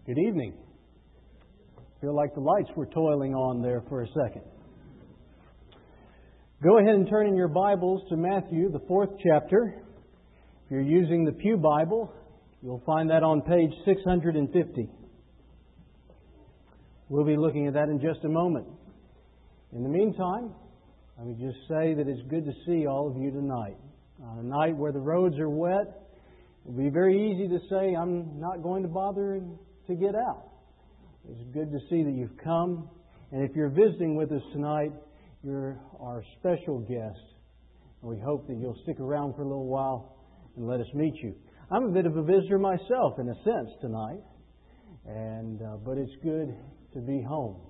Good evening. Feel like the lights were toiling on there for a second. Go ahead and turn in your Bibles to Matthew, the 4th chapter. If you're using the Pew Bible, you'll find that on page 650. We'll be looking at that in just a moment. In the meantime, let me just say that it's good to see all of you tonight. On a night where the roads are wet, it will be very easy to say, I'm not going to bother to get out. It's good to see that you've come. And if you're visiting with us tonight, you're our special guest. And we hope that you'll stick around for a little while and let us meet you. I'm a bit of a visitor myself, in a sense, tonight. But it's good to be home.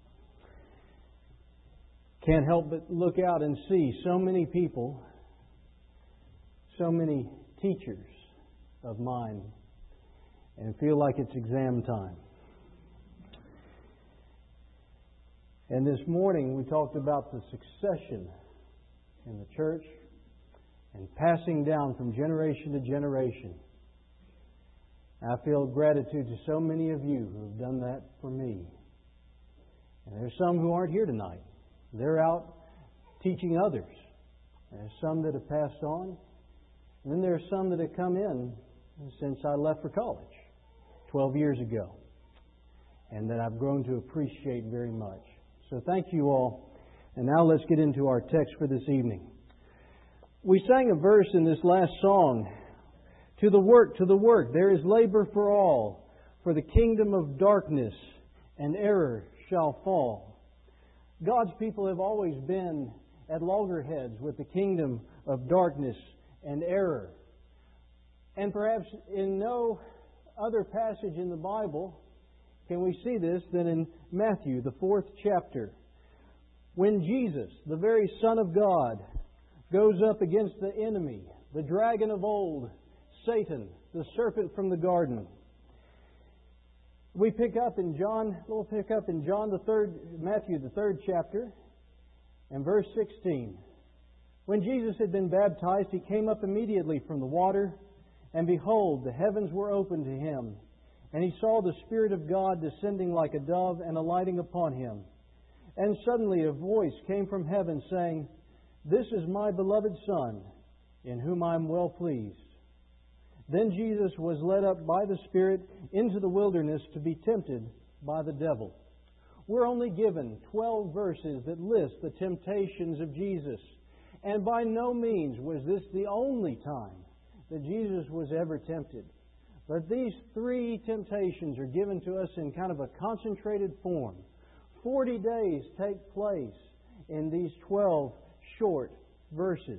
Can't help but look out and see so many people, so many teachers of mine, and feel like it's exam time. And this morning we talked about the succession in the church and passing down from generation to generation. I feel gratitude to so many of you who have done that for me. And there's some who aren't here tonight. They're out teaching others. There's some that have passed on. And then there's some that have come in since I left for college 12 years ago. And that I've grown to appreciate very much. So thank you all. And now let's get into our text for this evening. We sang a verse in this last song. To the work, there is labor for all. For the kingdom of darkness and error shall fall. God's people have always been at loggerheads with the kingdom of darkness and error. And perhaps in no other passage in the Bible can we see this than in Matthew, the 4th chapter. When Jesus, the very Son of God, goes up against the enemy, the dragon of old, Satan, the serpent from the garden. We'll pick up in Matthew, the 3rd chapter, and verse 16. When Jesus had been baptized, He came up immediately from the water, and behold, the heavens were opened to Him. And He saw the Spirit of God descending like a dove and alighting upon Him. And suddenly a voice came from heaven saying, This is my beloved Son, in whom I am well pleased. Then Jesus was led up by the Spirit into the wilderness to be tempted by the devil. We're only given 12 verses that list the temptations of Jesus. And by no means was this the only time that Jesus was ever tempted. But these 3 temptations are given to us in kind of a concentrated form. 40 days take place in these 12 short verses.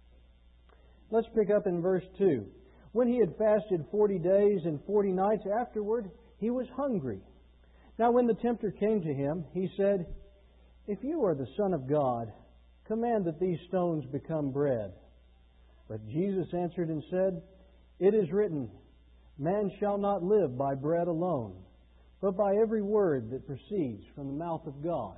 Let's pick up in verse 2. When He had fasted 40 days and 40 nights afterward, He was hungry. Now when the tempter came to Him, He said, If you are the Son of God, command that these stones become bread. But Jesus answered and said, It is written, Man shall not live by bread alone, but by every word that proceeds from the mouth of God.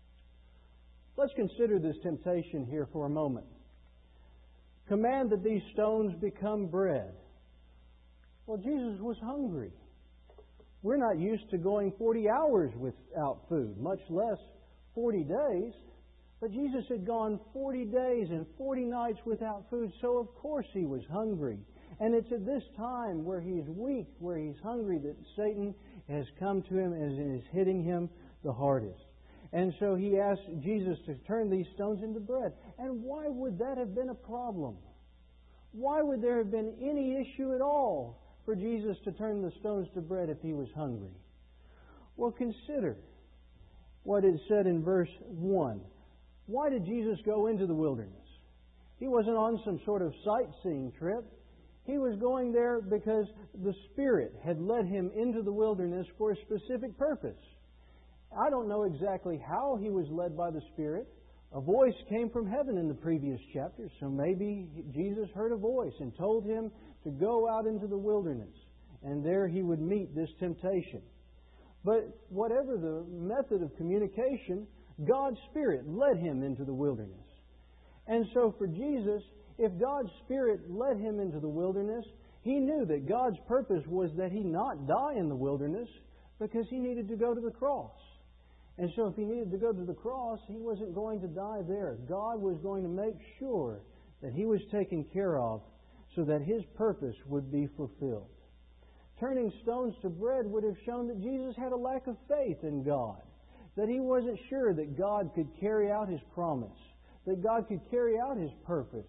Let's consider this temptation here for a moment. Command that these stones become bread. Well, Jesus was hungry. We're not used to going 40 hours without food, much less 40 days. But Jesus had gone 40 days and 40 nights without food, so of course He was hungry. And it's at this time where He's weak, where He's hungry, that Satan has come to Him and is hitting Him the hardest. And so He asked Jesus to turn these stones into bread. And why would that have been a problem? Why would there have been any issue at all for Jesus to turn the stones to bread if He was hungry? Well, consider what is said in verse 1. Why did Jesus go into the wilderness? He wasn't on some sort of sightseeing trip. He was going there because the Spirit had led Him into the wilderness for a specific purpose. I don't know exactly how He was led by the Spirit. A voice came from heaven in the previous chapter, so maybe Jesus heard a voice and told Him to go out into the wilderness, and there He would meet this temptation. But whatever the method of communication, God's Spirit led Him into the wilderness. And so for Jesus, if God's Spirit led Him into the wilderness, He knew that God's purpose was that He not die in the wilderness, because He needed to go to the cross. And so if He needed to go to the cross, He wasn't going to die there. God was going to make sure that He was taken care of so that His purpose would be fulfilled. Turning stones to bread would have shown that Jesus had a lack of faith in God, that He wasn't sure that God could carry out His promise, that God could carry out His purpose.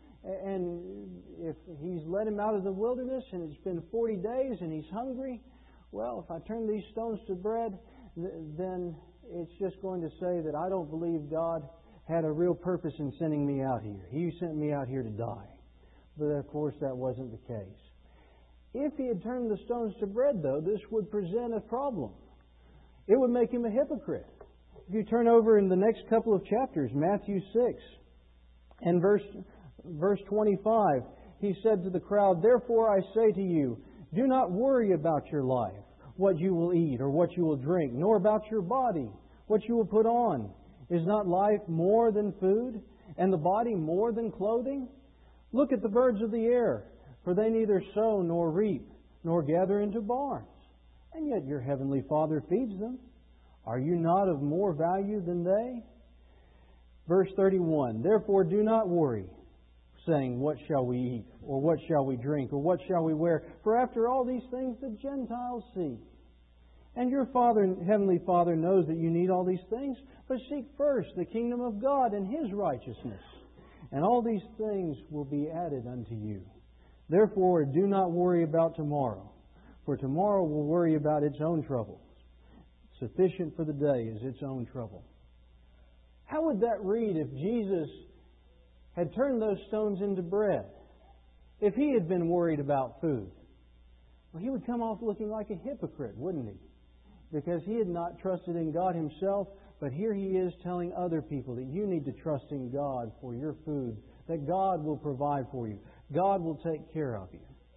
And if He's led him out of the wilderness and it's been 40 days and he's hungry, well, if I turn these stones to bread, then it's just going to say that I don't believe God had a real purpose in sending me out here. He sent me out here to die. But of course that wasn't the case. If He had turned the stones to bread, though, this would present a problem. It would make Him a hypocrite. If you turn over in the next couple of chapters, Matthew 6 and verse 25, He said to the crowd, "Therefore I say to you, do not worry about your life, what you will eat or what you will drink, nor about your body, what you will put on. Is not life more than food, and the body more than clothing? Look at the birds of the air, for they neither sow nor reap, nor gather into barns, and yet your heavenly Father feeds them. Are you not of more value than they?" Verse 31, "Therefore do not worry, saying, what shall we eat, or what shall we drink, or what shall we wear? For after all these things the Gentiles seek. And your heavenly Father knows that you need all these things, but seek first the kingdom of God and His righteousness, and all these things will be added unto you. Therefore do not worry about tomorrow, for tomorrow will worry about its own troubles. Sufficient for the day is its own trouble." How would that read if Jesus had turned those stones into bread? If He had been worried about food? Well, He would come off looking like a hypocrite, wouldn't He? Because He had not trusted in God Himself, but here He is telling other people that you need to trust in God for your food, that God will provide for you. God will take care of you.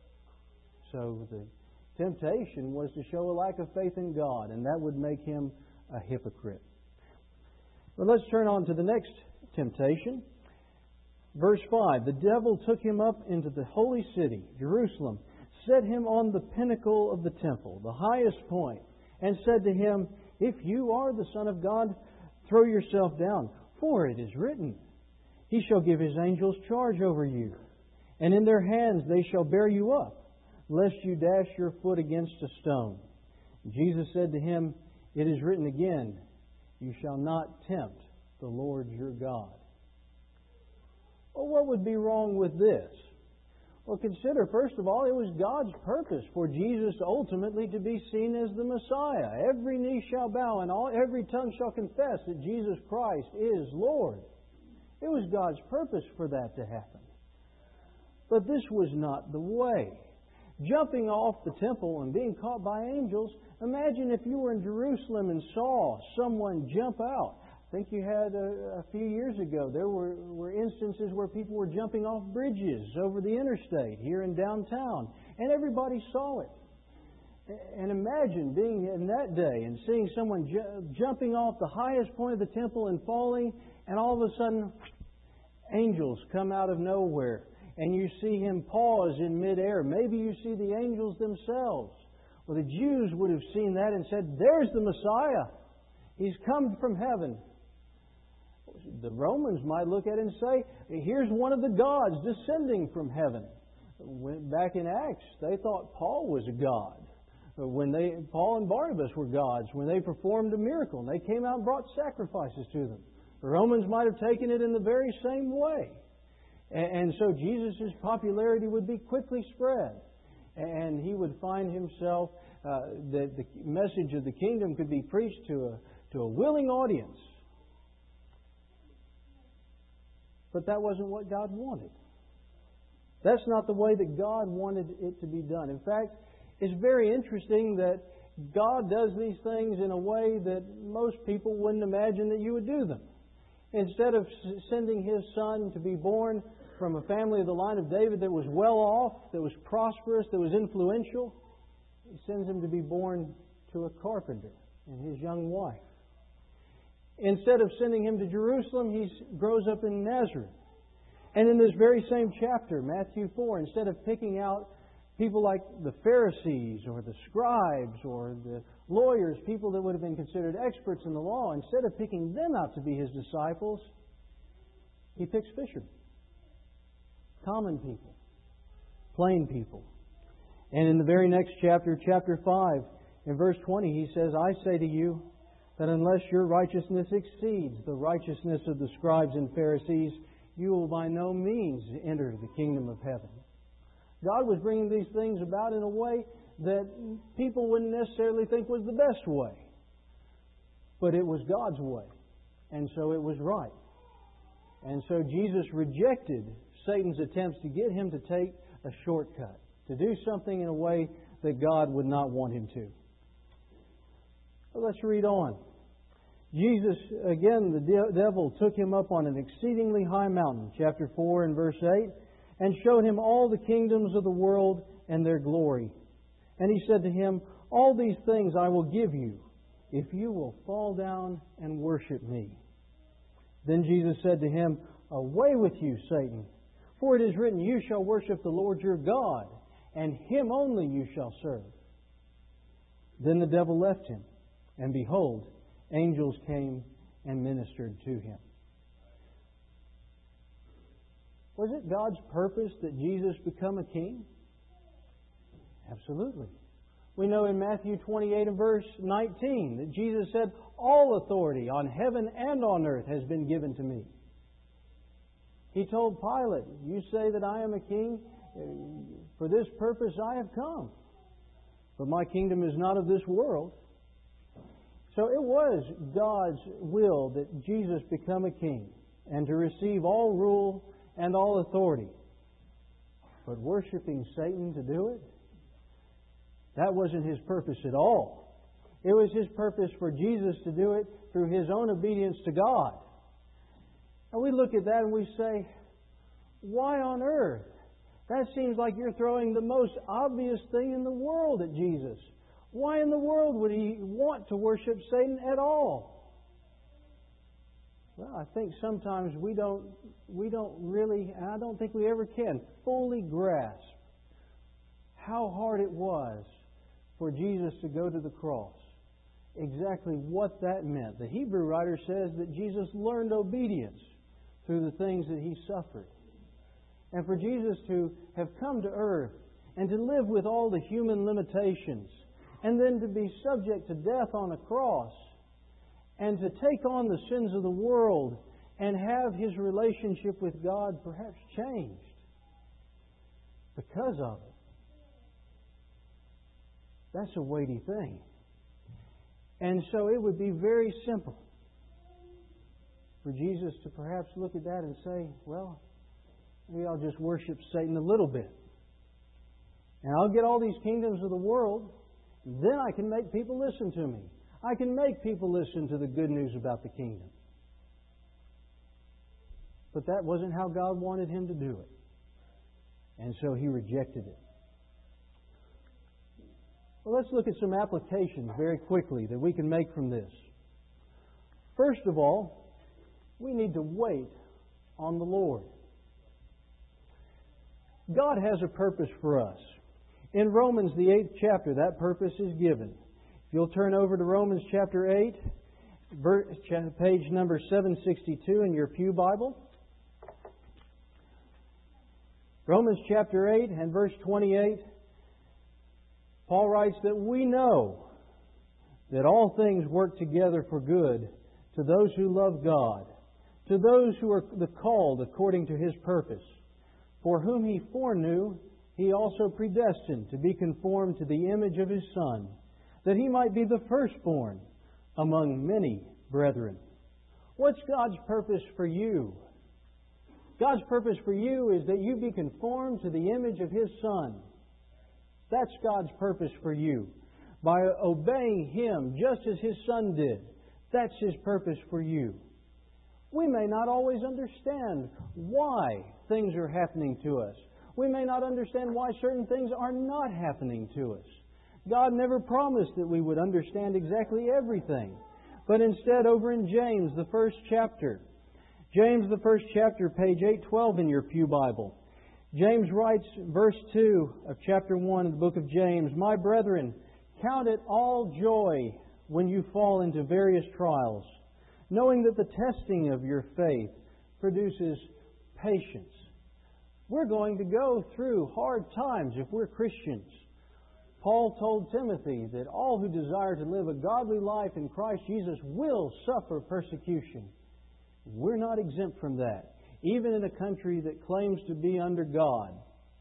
So the temptation was to show a lack of faith in God, and that would make him a hypocrite. But let's turn on to the next temptation. Verse 5, "The devil took him up into the holy city, Jerusalem, set him on the pinnacle of the temple, the highest point, and said to him, If you are the Son of God, throw yourself down, for it is written, He shall give His angels charge over you, and in their hands they shall bear you up, lest you dash your foot against a stone. Jesus said to him, It is written again, You shall not tempt the Lord your God." Well, what would be wrong with this? Well, consider, first of all, it was God's purpose for Jesus ultimately to be seen as the Messiah. Every knee shall bow and every tongue shall confess that Jesus Christ is Lord. It was God's purpose for that to happen. But this was not the way. Jumping off the temple and being caught by angels, imagine if you were in Jerusalem and saw someone jump out. I think you had a few years ago, there were instances where people were jumping off bridges over the interstate here in downtown, and everybody saw it. And imagine being in that day and seeing someone jumping off the highest point of the temple and falling, and all of a sudden, angels come out of nowhere, and you see him pause in midair. Maybe you see the angels themselves. Well, the Jews would have seen that and said, "There's the Messiah. He's come from heaven." The Romans might look at it and say, "Here's one of the gods descending from heaven." Back in Acts, they thought Paul was a god. Paul and Barnabas were gods when they performed a miracle and they came out and brought sacrifices to them. The Romans might have taken it in the very same way. And so Jesus' popularity would be quickly spread. And he would find himself that the message of the kingdom could be preached to a willing audience. But that wasn't what God wanted. That's not the way that God wanted it to be done. In fact, it's very interesting that God does these things in a way that most people wouldn't imagine that you would do them. Instead of sending His Son to be born from a family of the line of David that was well off, that was prosperous, that was influential, He sends Him to be born to a carpenter and his young wife. Instead of sending Him to Jerusalem, He grows up in Nazareth. And in this very same chapter, Matthew 4, instead of picking out People like the Pharisees or the scribes or the lawyers, people that would have been considered experts in the law, instead of picking them out to be His disciples, He picks fishermen. Common people. Plain people. And in the very next chapter, chapter 5, in verse 20, He says, I say to you that unless your righteousness exceeds the righteousness of the scribes and Pharisees, you will by no means enter the kingdom of heaven. God was bringing these things about in a way that people wouldn't necessarily think was the best way. But it was God's way. And so it was right. And so Jesus rejected Satan's attempts to get Him to take a shortcut, to do something in a way that God would not want Him to. Well, let's read on. Jesus, again, the devil took Him up on an exceedingly high mountain, chapter 4 and verse 8, and showed Him all the kingdoms of the world and their glory. And He said to Him, all these things I will give you, if you will fall down and worship Me. Then Jesus said to him, away with you, Satan, for it is written, you shall worship the Lord your God, and Him only you shall serve. Then the devil left him, and behold, angels came and ministered to him. Was it God's purpose that Jesus become a king? Absolutely. We know in Matthew 28 and verse 19 that Jesus said, all authority on heaven and on earth has been given to me. He told Pilate, you say that I am a king? For this purpose I have come. But my kingdom is not of this world. So it was God's will that Jesus become a king and to receive all rule and all authority. But worshiping Satan to do it? That wasn't His purpose at all. It was His purpose for Jesus to do it through His own obedience to God. And we look at that and we say, why on earth? That seems like you're throwing the most obvious thing in the world at Jesus. Why in the world would He want to worship Satan at all? Well, I think sometimes we don't really, and I don't think we ever can, fully grasp how hard it was for Jesus to go to the cross. Exactly what that meant. The Hebrew writer says that Jesus learned obedience through the things that He suffered. And for Jesus to have come to earth and to live with all the human limitations and then to be subject to death on a cross and to take on the sins of the world and have His relationship with God perhaps changed because of it. That's a weighty thing. And so it would be very simple for Jesus to perhaps look at that and say, well, maybe I'll just worship Satan a little bit. And I'll get all these kingdoms of the world, and then I can make people listen to me. I can make people listen to the good news about the kingdom. But that wasn't how God wanted Him to do it. And so He rejected it. Well, let's look at some applications very quickly that we can make from this. First of all, we need to wait on the Lord. God has a purpose for us. In Romans, the 8th chapter, that purpose is given. If you'll turn over to Romans chapter 8, page number 762 in your Pew Bible. Romans chapter 8 and verse 28. Paul writes that we know that all things work together for good to those who love God, to those who are the called according to His purpose. For whom He foreknew, He also predestined to be conformed to the image of His Son, that He might be the firstborn among many brethren. What's God's purpose for you? God's purpose for you is that you be conformed to the image of His Son. That's God's purpose for you. By obeying Him just as His Son did, that's His purpose for you. We may not always understand why things are happening to us. We may not understand why certain things are not happening to us. God never promised that we would understand exactly everything. But instead, over in James, the first chapter, James, the first chapter, page 812 in your Pew Bible, James writes, verse 2 of chapter 1 of the book of James, "My brethren, count it all joy when you fall into various trials, knowing that the testing of your faith produces patience." We're going to go through hard times if we're Christians. Paul told Timothy that all who desire to live a godly life in Christ Jesus will suffer persecution. We're not exempt from that, even in a country that claims to be under God.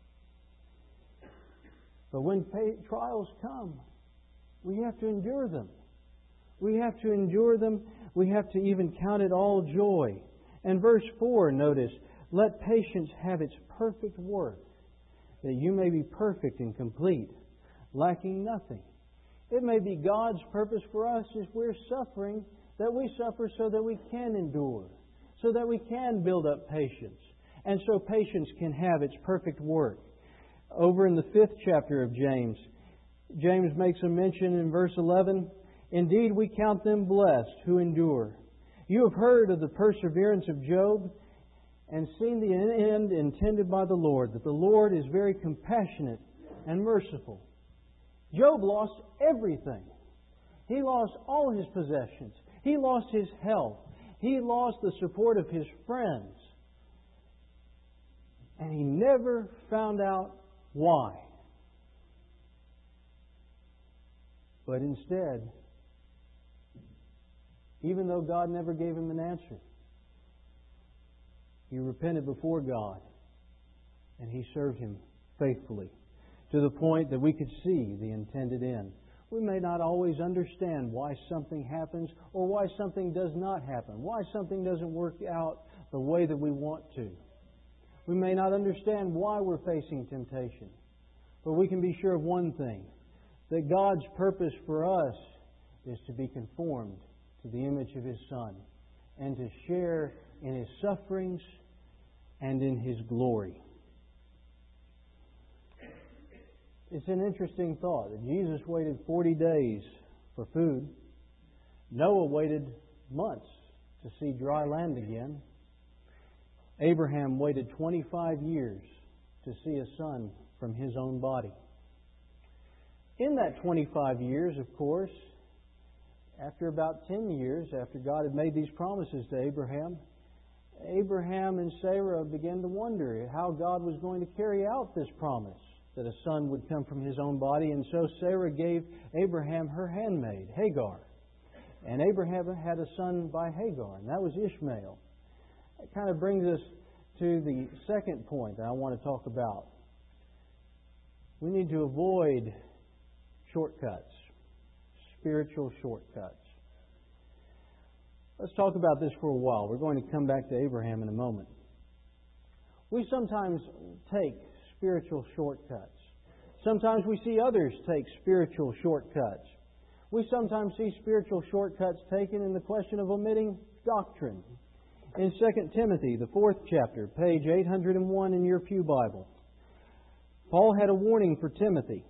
But when trials come, we have to endure them. We have to endure them. We have to even count it all joy. And verse 4, notice, "Let patience have its perfect work, that you may be perfect and complete, lacking nothing." It may be God's purpose for us as we're suffering, that we suffer so that we can endure, so that we can build up patience, and so patience can have its perfect work. Over in the 5th chapter of James, James makes a mention in verse 11, "Indeed, we count them blessed who endure. You have heard of the perseverance of Job, and seen the end intended by the Lord, that the Lord is very compassionate and merciful." Job lost everything. He lost all his possessions. He lost his health. He lost the support of his friends. And he never found out why. But instead, even though God never gave him an answer, he repented before God, and he served Him faithfully, to the point that we could see the intended end. We may not always understand why something happens or why something does not happen, why something doesn't work out the way that we want to. We may not understand why we're facing temptation, but we can be sure of one thing, that God's purpose for us is to be conformed to the image of His Son and to share in His sufferings and in His glory. It's an interesting thought that Jesus waited 40 days for food. Noah waited months to see dry land again. Abraham waited 25 years to see a son from his own body. In that 25 years, of course, after about 10 years, after God had made these promises to Abraham, Abraham and Sarah began to wonder how God was going to carry out this promise, that a son would come from his own body. And so Sarah gave Abraham her handmaid, Hagar. And Abraham had a son by Hagar, and that was Ishmael. That kind of brings us to the second point that I want to talk about. We need to avoid shortcuts, spiritual shortcuts. Let's talk about this for a while. We're going to come back to Abraham in a moment. We sometimes take spiritual shortcuts. Sometimes we see others take spiritual shortcuts. We sometimes see spiritual shortcuts taken in the question of omitting doctrine. In 2 Timothy, the 4th chapter, page 801 in your Pew Bible, Paul had a warning for Timothy.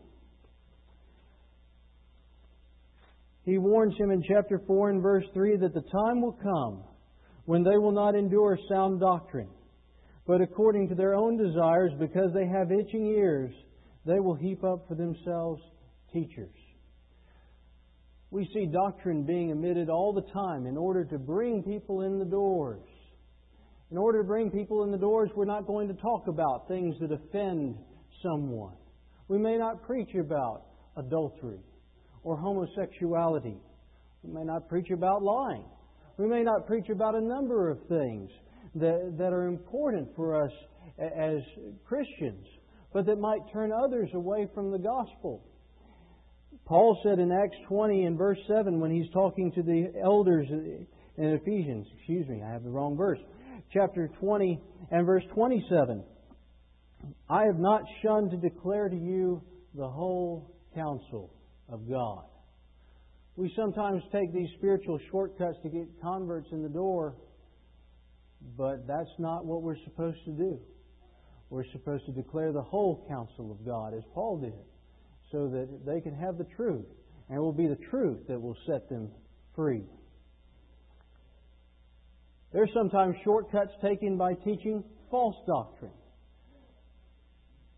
He warns him in chapter 4 and verse 3 that the time will come when they will not endure sound doctrine, but according to their own desires, because they have itching ears, they will heap up for themselves teachers. We see doctrine being omitted all the time in order to bring people in the doors. In order to bring people in the doors, we're not going to talk about things that offend someone. We may not preach about adultery or homosexuality. We may not preach about lying. We may not preach about a number of things that are important for us as Christians, but that might turn others away from the gospel. Paul said in Acts 20 and verse 7, when he's talking to the elders in Ephesians, I have the wrong verse, chapter 20 and verse 27, "I have not shunned to declare to you the whole counsel of God." We sometimes take these spiritual shortcuts to get converts in the door, but that's not what we're supposed to do. We're supposed to declare the whole counsel of God, as Paul did, so that they can have the truth, and it will be the truth that will set them free. There are sometimes shortcuts taken by teaching false doctrine.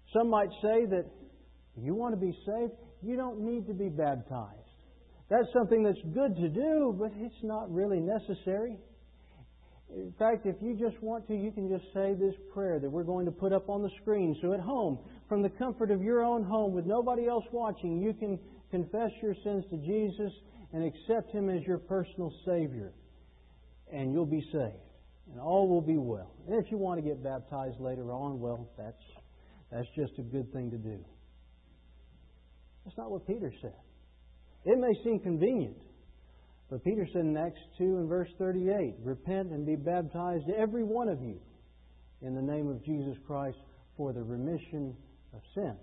Some might say that if you want to be saved, you don't need to be baptized. That's something that's good to do, but it's not really necessary. In fact, if you just want to, you can just say this prayer that we're going to put up on the screen. So at home, from the comfort of your own home, with nobody else watching, you can confess your sins to Jesus and accept Him as your personal Savior. And you'll be saved. And all will be well. And if you want to get baptized later on, well, that's just a good thing to do. That's not what Peter said. It may seem convenient, but Peter said in Acts 2 and verse 38, repent and be baptized, every one of you, in the name of Jesus Christ for the remission of sins.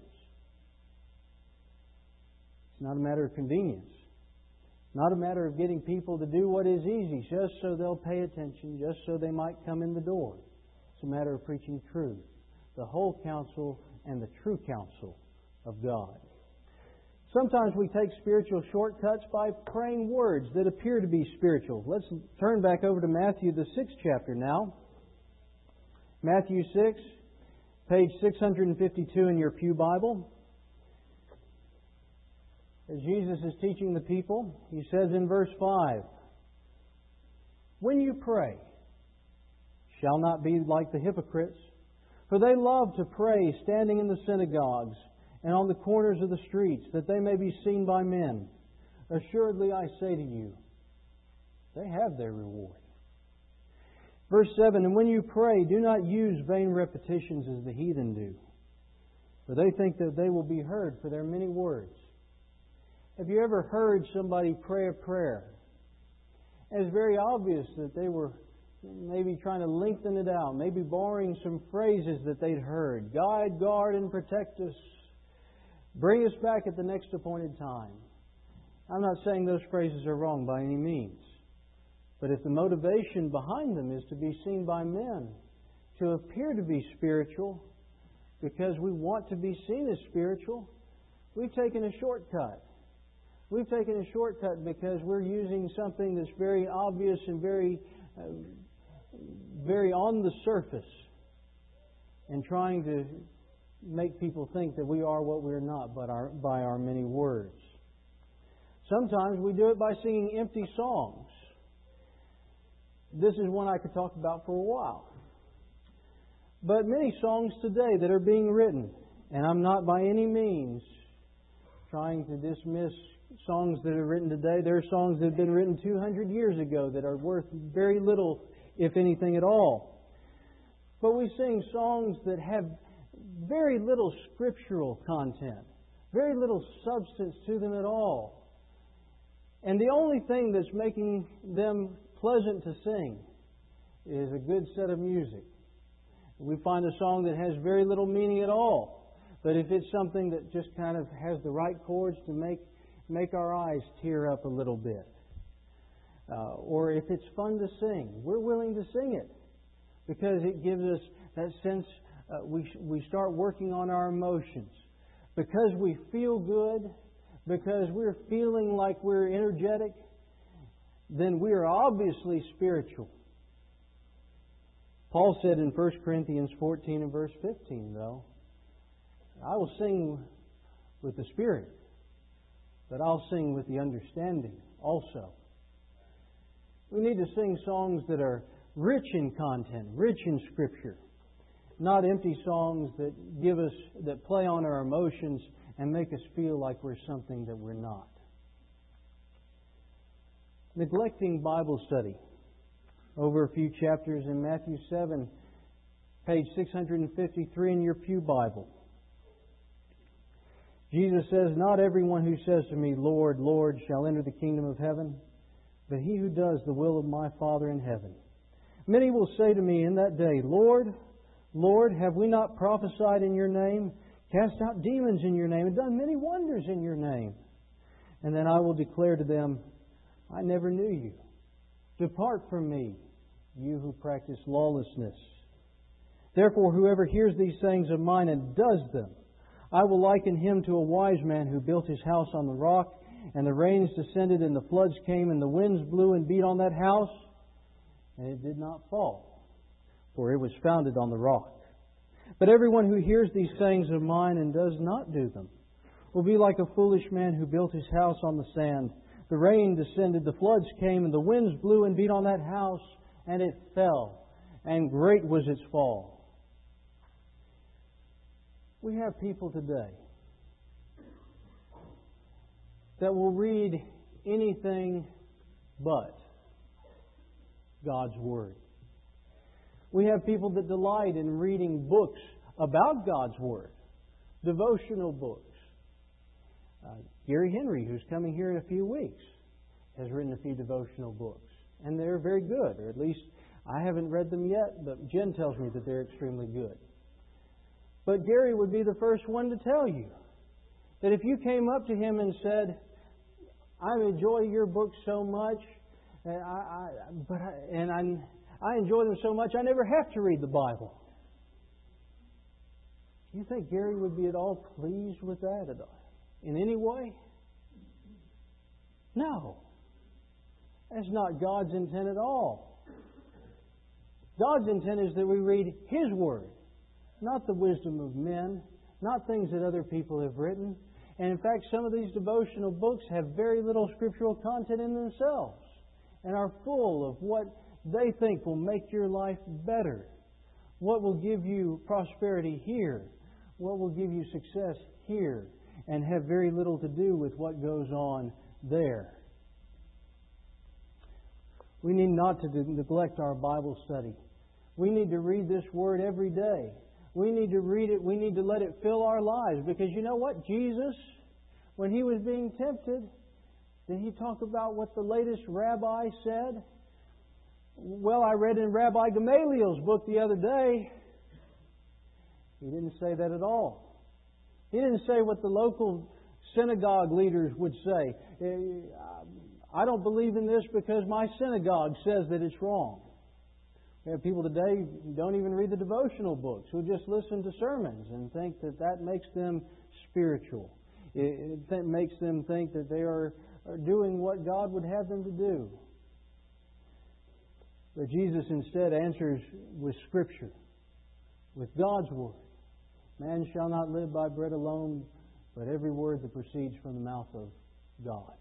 It's not a matter of convenience. Not a matter of getting people to do what is easy just so they'll pay attention, just so they might come in the door. It's a matter of preaching truth, the whole counsel and the true counsel of God. Sometimes we take spiritual shortcuts by praying words that appear to be spiritual. Let's turn back over to Matthew, the 6th chapter now. Matthew 6, page 652 in your pew Bible. As Jesus is teaching the people, He says in verse 5, when you pray, shall not be like the hypocrites, for they love to pray standing in the synagogues and on the corners of the streets, that they may be seen by men. Assuredly I say to you, they have their reward. Verse 7, and when you pray, do not use vain repetitions as the heathen do, for they think that they will be heard for their many words. Have you ever heard somebody pray a prayer? And it's very obvious that they were maybe trying to lengthen it out, maybe borrowing some phrases that they'd heard. Guide, guard, and protect us. Bring us back at the next appointed time. I'm not saying those phrases are wrong by any means. But if the motivation behind them is to be seen by men, to appear to be spiritual, because we want to be seen as spiritual, we've taken a shortcut. We've taken a shortcut because we're using something that's very obvious and very on the surface, and trying to make people think that we are what we're not by our many words. Sometimes we do it by singing empty songs. This is one I could talk about for a while. But many songs today that are being written, and I'm not by any means trying to dismiss songs that are written today. There are songs that have been written 200 years ago that are worth very little, if anything at all. But we sing songs that have very little scriptural content, very little substance to them at all. And the only thing that's making them pleasant to sing is a good set of music. We find a song that has very little meaning at all, but if it's something that just kind of has the right chords to make our eyes tear up a little bit, or if it's fun to sing, we're willing to sing it because it gives us that sense. We start working on our emotions. Because we feel good, because we're feeling like we're energetic, then we are obviously spiritual. Paul said in 1 Corinthians 14 and verse 15, though, I will sing with the Spirit, but I'll sing with the understanding also. We need to sing songs that are rich in content, rich in Scripture. Not empty songs that play on our emotions and make us feel like we're something that we're not. Neglecting Bible study. Over a few chapters in Matthew 7, page 653 in your pew Bible. Jesus says, not everyone who says to me, Lord, Lord, shall enter the kingdom of heaven, but he who does the will of my Father in heaven. Many will say to me in that day, Lord, Lord, have we not prophesied in your name, cast out demons in your name, and done many wonders in your name? And then I will declare to them, I never knew you. Depart from me, you who practice lawlessness. Therefore, whoever hears these sayings of mine and does them, I will liken him to a wise man who built his house on the rock, and the rains descended, and the floods came, and the winds blew and beat on that house, and it did not fall, for it was founded on the rock. But everyone who hears these sayings of mine and does not do them will be like a foolish man who built his house on the sand. The rain descended, the floods came, and the winds blew and beat on that house, and it fell, and great was its fall. We have people today that will read anything but God's Word. We have people that delight in reading books about God's Word, devotional books. Gary Henry, who's coming here in a few weeks, has written a few devotional books. And they're very good, or at least I haven't read them yet, but Jen tells me that they're extremely good. But Gary would be the first one to tell you that if you came up to him and said, I enjoy your books so much, and I enjoy them so much, I never have to read the Bible. Do you think Gary would be at all pleased with that at all, in any way? No. That's not God's intent at all. God's intent is that we read His Word, not the wisdom of men, not things that other people have written. And in fact, some of these devotional books have very little scriptural content in themselves and are full of what they think will make your life better, what will give you prosperity here, what will give you success here, and have very little to do with what goes on there. We need not to neglect our Bible study. We need to read this Word every day. We need to read it. We need to let it fill our lives. Because you know what? Jesus, when He was being tempted, did He talk about what the latest rabbi said? Well, I read in Rabbi Gamaliel's book the other day. He didn't say that at all. He didn't say what the local synagogue leaders would say. I don't believe in this because my synagogue says that it's wrong. We have people today who don't even read the devotional books, who just listen to sermons and think that that makes them spiritual. It makes them think that they are doing what God would have them to do. But Jesus instead answers with Scripture, with God's Word. Man shall not live by bread alone, but every word that proceeds from the mouth of God.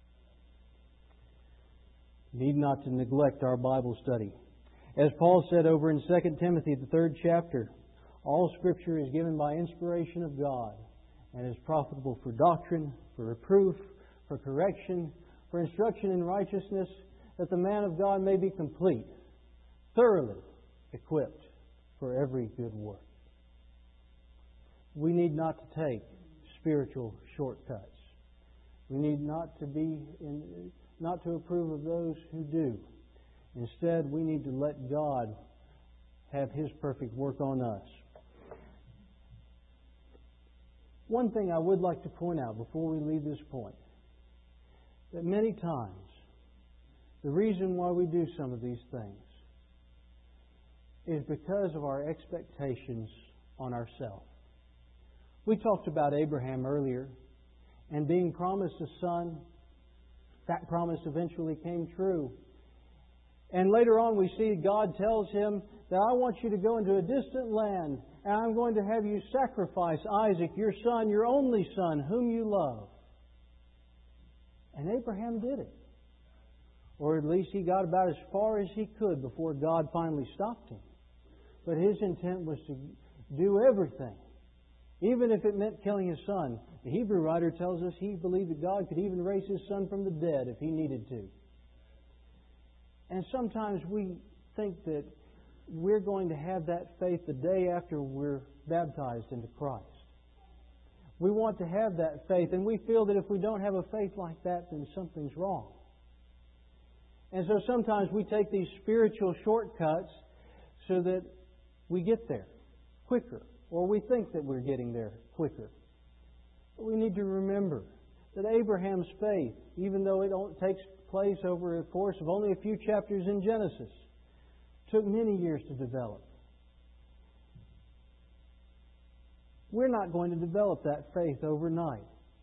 Need not to neglect our Bible study. As Paul said over in 2 Timothy, the 3rd chapter, all Scripture is given by inspiration of God and is profitable for doctrine, for reproof, for correction, for instruction in righteousness, that the man of God may be complete, thoroughly equipped for every good work. We need not to take spiritual shortcuts. We need not to approve of those who do. Instead, we need to let God have His perfect work on us. One thing I would like to point out before we leave this point, that many times the reason why we do some of these things is because of our expectations on ourselves. We talked about Abraham earlier and being promised a son. That promise eventually came true. And later on we see God tells him that I want you to go into a distant land and I'm going to have you sacrifice Isaac, your son, your only son, whom you love. And Abraham did it. Or at least he got about as far as he could before God finally stopped him. But his intent was to do everything, even if it meant killing his son. The Hebrew writer tells us he believed that God could even raise his son from the dead if He needed to. And sometimes we think that we're going to have that faith the day after we're baptized into Christ. We want to have that faith, and we feel that if we don't have a faith like that, then something's wrong. And so sometimes we take these spiritual shortcuts so that we get there quicker, or we think that we're getting there quicker. But we need to remember that Abraham's faith, even though it takes place over a course of only a few chapters in Genesis, took many years to develop. We're not going to develop that faith overnight.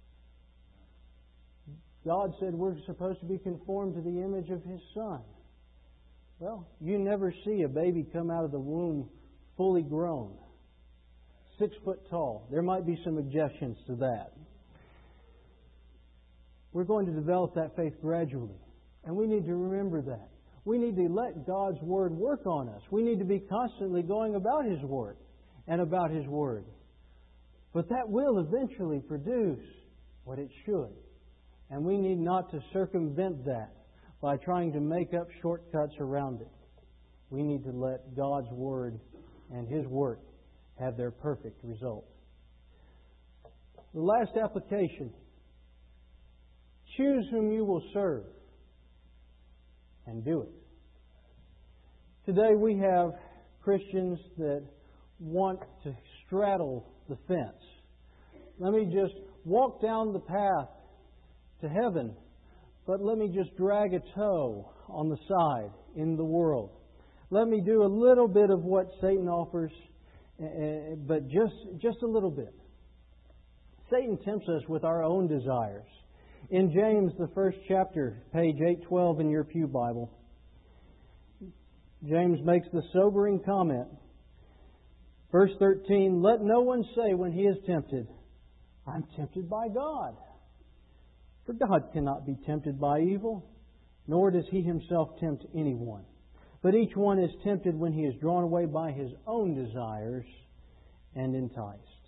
God said we're supposed to be conformed to the image of His Son. Well, you never see a baby come out of the womb fully grown. 6 foot tall. There might be some objections to that. We're going to develop that faith gradually. And we need to remember that. We need to let God's Word work on us. We need to be constantly going about His Word and about His Word. But that will eventually produce what it should. And we need not to circumvent that by trying to make up shortcuts around it. We need to let God's Word and His work have their perfect result. The last application. Choose whom you will serve and do it. Today we have Christians that want to straddle the fence. Let me just walk down the path to heaven, but let me just drag a toe on the side in the world. Let me do a little bit of what Satan offers, but just a little bit. Satan tempts us with our own desires. In James, the first chapter, page 812 in your pew Bible, James makes the sobering comment. Verse 13, "Let no one say when he is tempted, I'm tempted by God. For God cannot be tempted by evil, nor does He Himself tempt anyone. But each one is tempted when he is drawn away by his own desires and enticed."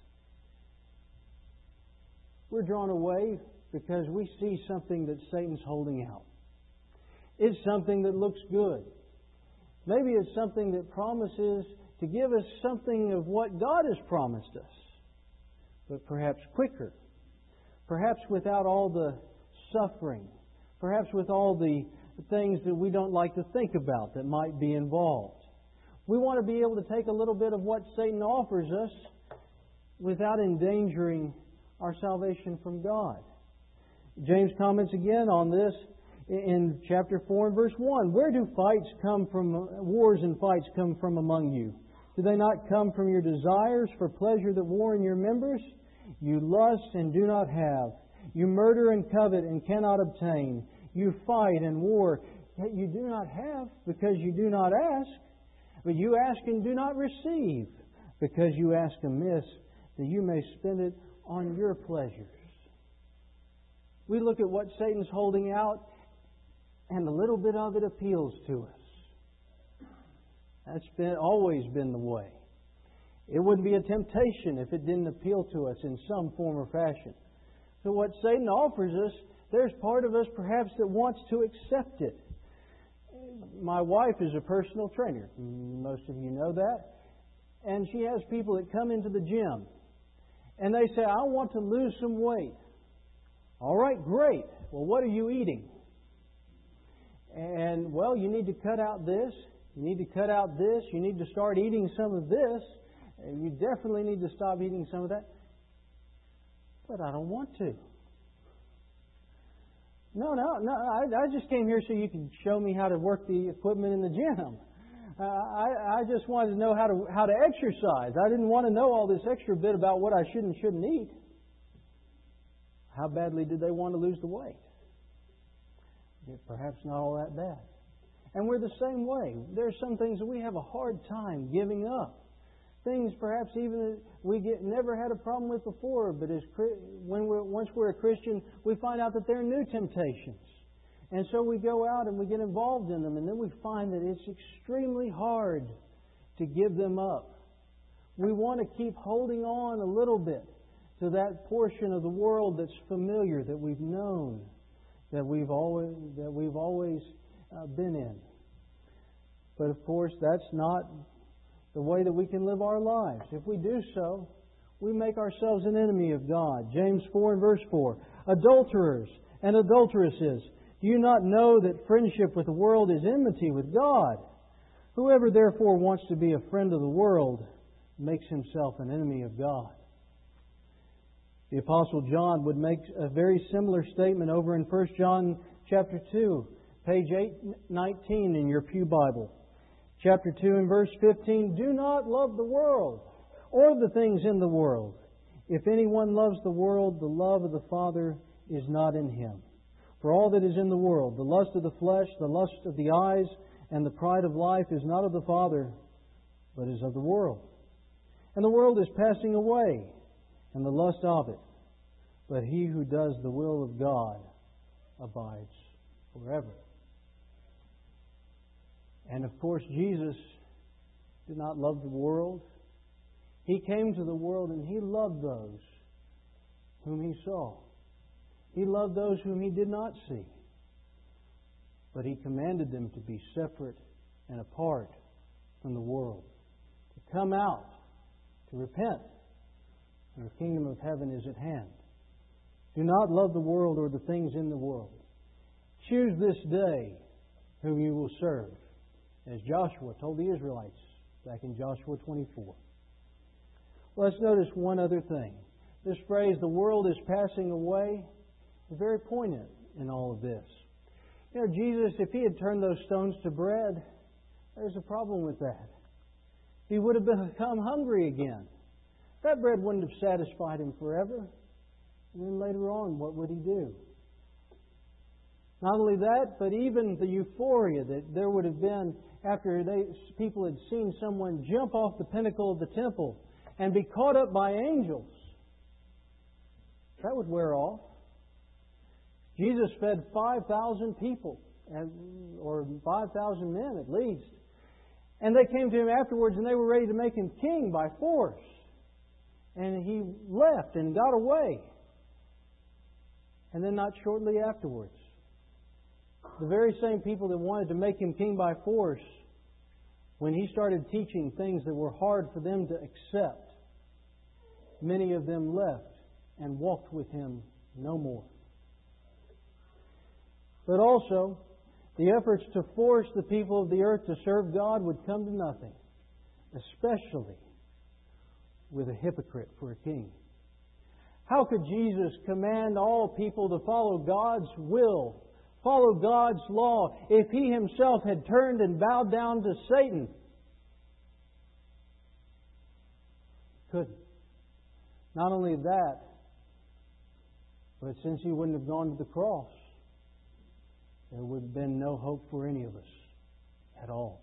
We're drawn away because we see something that Satan's holding out. It's something that looks good. Maybe it's something that promises to give us something of what God has promised us, but perhaps quicker, perhaps without all the suffering, perhaps with all the things that we don't like to think about that might be involved. We want to be able to take a little bit of what Satan offers us without endangering our salvation from God. James comments again on this in chapter 4 and verse 1. "Where do fights come from, wars and fights come from among you? Do they not come from your desires for pleasure that war in your members? You lust and do not have. You murder and covet and cannot obtain. You fight and war, yet you do not have because you do not ask. But you ask and do not receive because you ask amiss, that you may spend it on your pleasures." We look at what Satan's holding out, and a little bit of it appeals to us. That's always been the way. It wouldn't be a temptation if it didn't appeal to us in some form or fashion. So what Satan offers us, there's part of us perhaps that wants to accept it. My wife is a personal trainer. Most of you know that. And she has people that come into the gym. And they say, "I want to lose some weight." All right, great. Well, what are you eating? And, well, you need to cut out this. You need to cut out this. You need to start eating some of this. And you definitely need to stop eating some of that. But I don't want to. No. I just came here so you could show me how to work the equipment in the gym. I just wanted to know how to exercise. I didn't want to know all this extra bit about what I should and shouldn't eat. How badly did they want to lose the weight? Perhaps not all that bad. And we're the same way. There are some things that we have a hard time giving up. Things perhaps even that we never had a problem with before, but once we're a Christian, we find out that there are new temptations. And so we go out and we get involved in them, and then we find that it's extremely hard to give them up. We want to keep holding on a little bit to that portion of the world that's familiar, that we've known, that we've always been in. But of course, that's not the way that we can live our lives. If we do so, we make ourselves an enemy of God. James 4 and verse 4. "Adulterers and adulteresses, do you not know that friendship with the world is enmity with God? Whoever therefore wants to be a friend of the world makes himself an enemy of God." The Apostle John would make a very similar statement over in 1 John chapter 2, page 819 in your pew Bible. Chapter 2 and verse 15, "Do not love the world or the things in the world. If anyone loves the world, the love of the Father is not in him. For all that is in the world, the lust of the flesh, the lust of the eyes, and the pride of life is not of the Father, but is of the world. And the world is passing away, and the lust of it. But he who does the will of God abides forever. And of course, Jesus did not love the world. He came to the world and He loved those whom He saw. He loved those whom He did not see. But He commanded them to be separate and apart from the world, to come out, to repent, and the kingdom of heaven is at hand. Do not love the world or the things in the world. Choose this day whom you will serve, as Joshua told the Israelites back in Joshua 24. Let's notice one other thing. This phrase, the world is passing away, is very poignant in all of this. You know, Jesus, if He had turned those stones to bread, there's a problem with that. He would have become hungry again. That bread wouldn't have satisfied Him forever. And then later on, what would He do? Not only that, but even the euphoria that there would have been after people had seen someone jump off the pinnacle of the temple and be caught up by angels. That would wear off. Jesus fed 5,000 people, or 5,000 men at least. And they came to Him afterwards and they were ready to make Him king by force. And He left and got away. And then not shortly afterwards, the very same people that wanted to make Him king by force, when He started teaching things that were hard for them to accept, many of them left and walked with Him no more. But also, the efforts to force the people of the earth to serve God would come to nothing, especially with a hypocrite for a king. How could Jesus command all people to follow God's will, follow God's law, if He Himself had turned and bowed down to Satan? Couldn't. Not only that, but since He wouldn't have gone to the cross, there would have been no hope for any of us at all.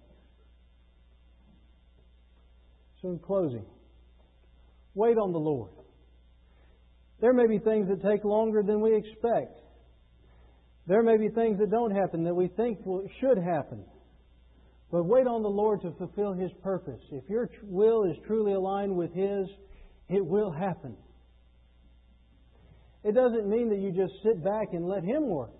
So in closing, wait on the Lord. There may be things that take longer than we expect. There may be things that don't happen that we think should happen. But wait on the Lord to fulfill His purpose. If your will is truly aligned with His, it will happen. It doesn't mean that you just sit back and let Him work.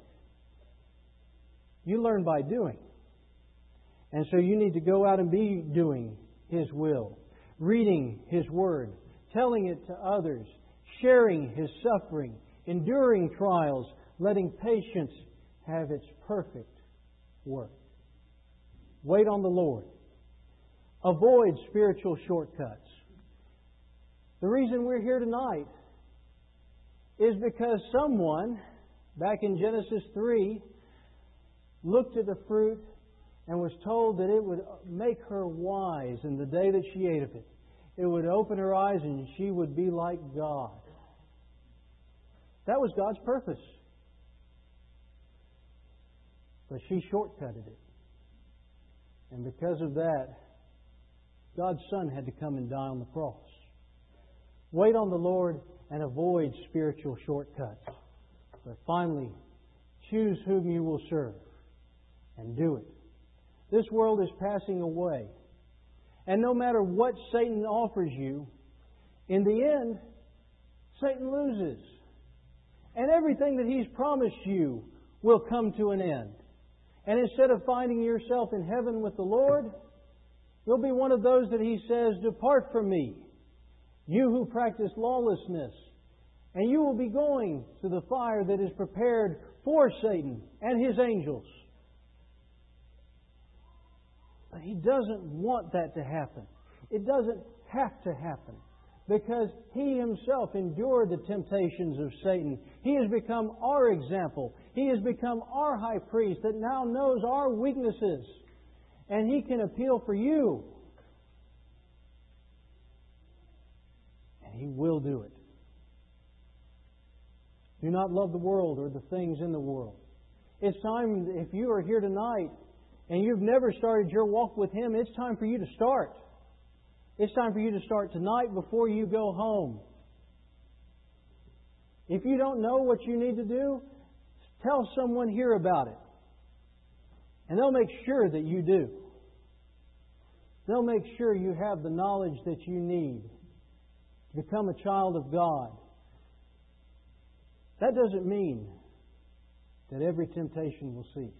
You learn by doing. And so you need to go out and be doing His will, reading His Word, telling it to others, sharing His suffering, enduring trials, letting patience have its perfect work. Wait on the Lord. Avoid spiritual shortcuts. The reason we're here tonight is because someone, back in Genesis 3, looked at the fruit and was told that it would make her wise in the day that she ate of it. It would open her eyes and she would be like God. That was God's purpose. But she shortcutted it. And because of that, God's Son had to come and die on the cross. Wait on the Lord and avoid spiritual shortcuts. But finally, choose whom you will serve and do it. This world is passing away. And no matter what Satan offers you, in the end, Satan loses. And everything that he's promised you will come to an end. And instead of finding yourself in heaven with the Lord, you'll be one of those that He says, "Depart from me, you who practice lawlessness." And you will be going to the fire that is prepared for Satan and his angels. But He doesn't want that to happen. It doesn't have to happen. Because He Himself endured the temptations of Satan. He has become our example. He has become our high priest that now knows our weaknesses. And He can appeal for you. And He will do it. Do not love the world or the things in the world. It's time, if you are here tonight and you've never started your walk with Him, it's time for you to start. It's time for you to start tonight before you go home. If you don't know what you need to do, tell someone here about it. And they'll make sure that you do. They'll make sure you have the knowledge that you need to become a child of God. That doesn't mean that every temptation will cease.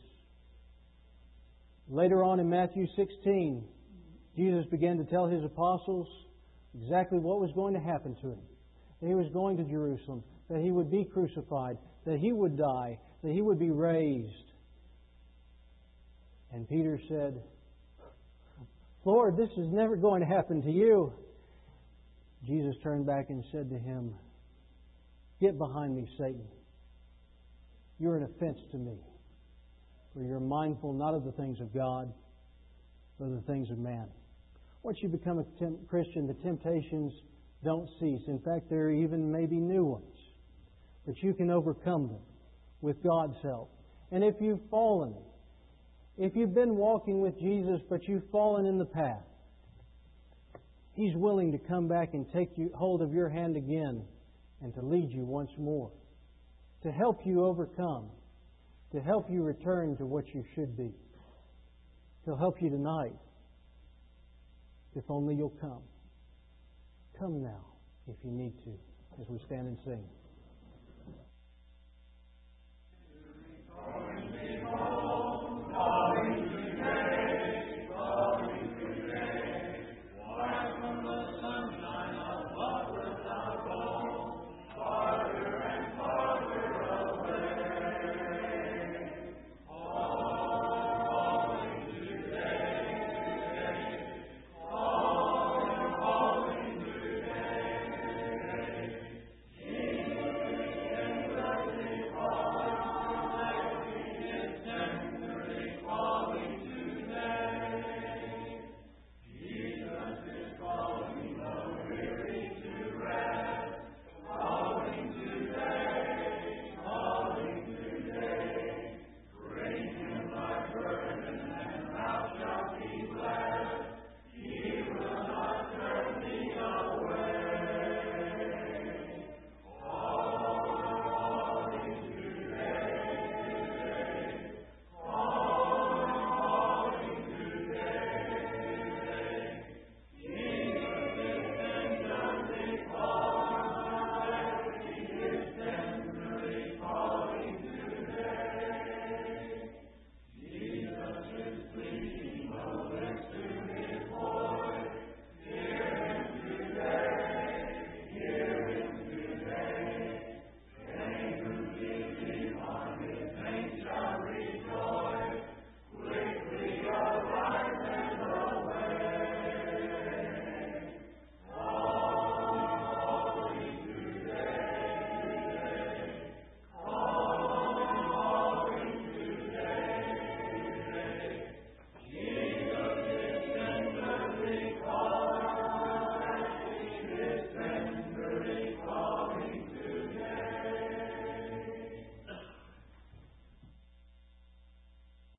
Later on in Matthew 16, Jesus began to tell His apostles exactly what was going to happen to Him. That He was going to Jerusalem, that He would be crucified, that He would die, that He would be raised. And Peter said, Lord, this is never going to happen to you. Jesus turned back and said to him, Get behind me, Satan. You're an offense to me, for you're mindful not of the things of God, but of the things of man. Once you become a Christian, the temptations don't cease. In fact, there even may be new ones. But you can overcome them with God's help. And if you've fallen, if you've been walking with Jesus, but you've fallen in the path, He's willing to come back and take hold of your hand again and to lead you once more, to help you overcome, to help you return to what you should be. He'll help you tonight, if only you'll come. Come now, if you need to, as we stand and sing.